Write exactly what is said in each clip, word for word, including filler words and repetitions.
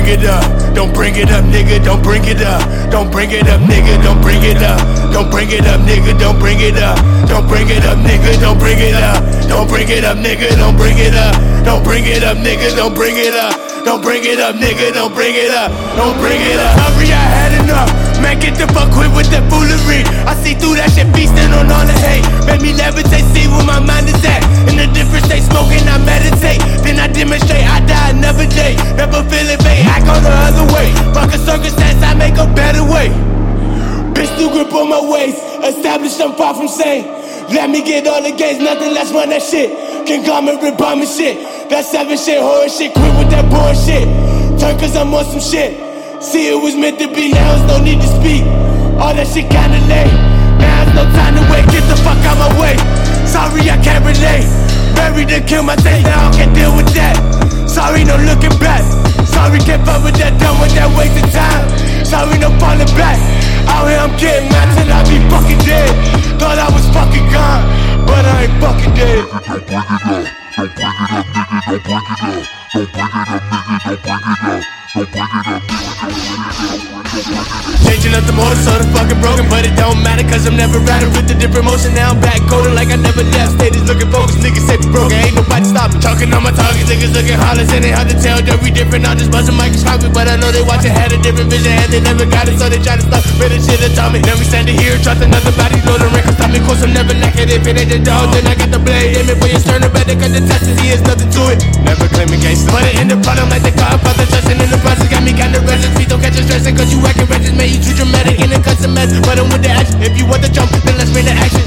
it up. Don't bring it up, nigga, don't bring it up. Don't bring it up, nigga, don't bring it up. Don't bring it up, nigga, don't bring it up. Don't bring it up, nigga, don't bring it up. Don't bring it up, nigga, don't bring it up. Don't bring it up, nigga, don't bring it up. Don't bring it up, nigga, don't bring it up. Don't bring it up. Sorry, I had enough. Man, get the fuck quit with that foolery. I see through that shit, feasting on all the hate. Made me levitate, see where my mind is at. In a different state, smoking, I meditate. Then I demonstrate, I die another day. Never feeling fake, I go the other way. Fuck a circumstance, I make a better way. Pistol grip on my waist, established I'm far from sane. Let me get all the games, nothing less run that shit. Can come and rip on me shit. That seven shit, horror shit, quit with that bullshit. Turn cause I'm on some shit. See it was meant to be, now there's no need to speak. All that shit kinda late. Now there's no time to wait, get the fuck out my way. Sorry I can't relate. Buried to kill my taste, now I can't deal with that. Sorry, no looking back. Sorry, can't fuck with that, done with that wasted time. Sorry, no falling back. Out here I'm getting mad till I be fucking dead. Thought I was fucking gone, but I ain't fucking dead. Don't bring it up, don't bring it up, nigga, don't bring it up. Don't bring it up, nigga, don't bring it up. Don't bring it up, nigga, don't bring it up. Changing up the motor, so the fucking broken, but it don't matter, cause I'm never riding with a different motion. Now I'm back coding like I never left. Status looking focused, niggas say we broken, ain't nobody stopping. Talking on my targets, niggas looking hollows, and it hard to tell that we different. I'm just busting microscopic, but I know they watching, had a different vision, and they never got it, so they try to stop. Better shit atomic. Then we standing here, trust another body, loading records, stop me. Course I'm never naked, if it ain't the dog, then I got the blade. Aim it for your sternum, better, cause the test is he is nothing to it. Never claiming gangster, but it end up problem like the Godfather, trusting in the process. Got me kinda restless, please don't catch you stressing, cause you acting reckless, man, you too dramatic in a custom mess. But I'm with the action, if you want the jump, then let's bring the action.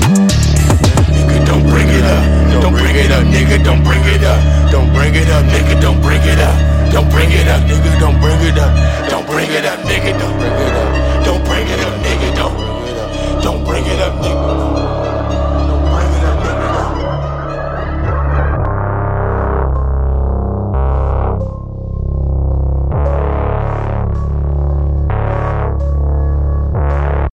Nigga, don't bring it up, don't bring it up, nigga, don't bring it up. Don't bring it up, nigga, don't bring it up. Don't bring it up, nigga, don't bring it up. Don't bring it up, nigga, don't bring it up.